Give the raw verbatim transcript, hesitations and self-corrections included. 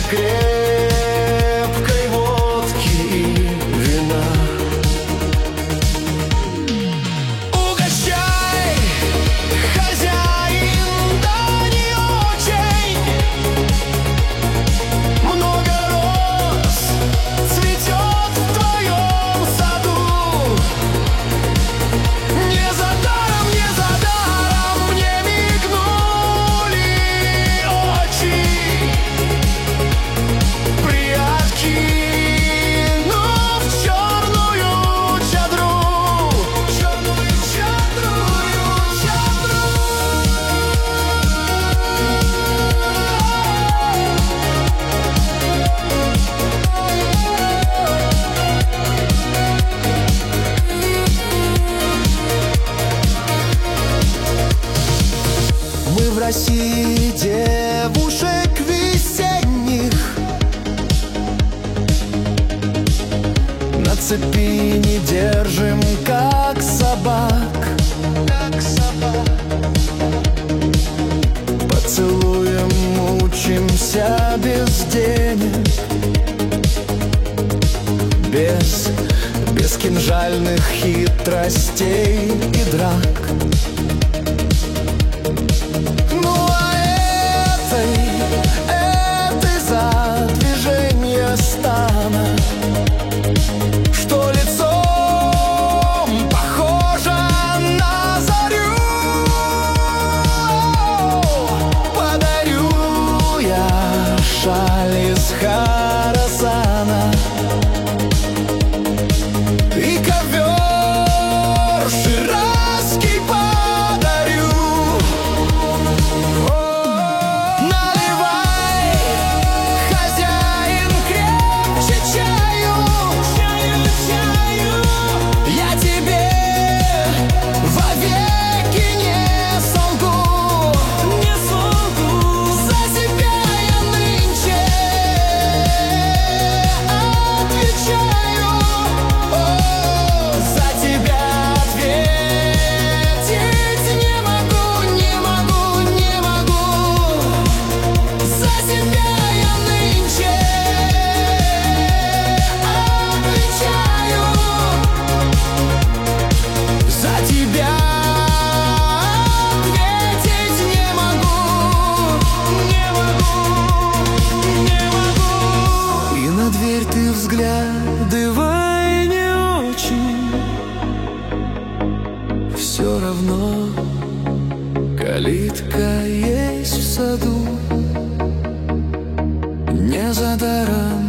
крепкой водки и вина. Угощай, хозяин, да не очень. Много роз цветет в твоем саду. Не за даром, не за даром мне мигнули очи. Приоткинув черную чадру, черную чадрую чадру. Мы в России девушек весенних на цепи не держим, как собак, как собак. Поцелуем мучимся без денег, без, без кинжальных хитростей и драк. Ну а этой, этой за движение стана, что лицом похожа на зарю, подарю я шаль из Хорасана и ковер ширазский подарю. О, наливай, хозяин, крепче чаю, чаю, чаю. Я тебе вовеки не солгу, не солгу. За себя я нынче отвечаю. О, за тебя ответить не могу, не могу, не могу. За себя я нынче отвечаю. За тебя ответить не могу, не могу, не могу. И на дверь ты взглядывай не очень, все равно калитка есть в саду. Не за даром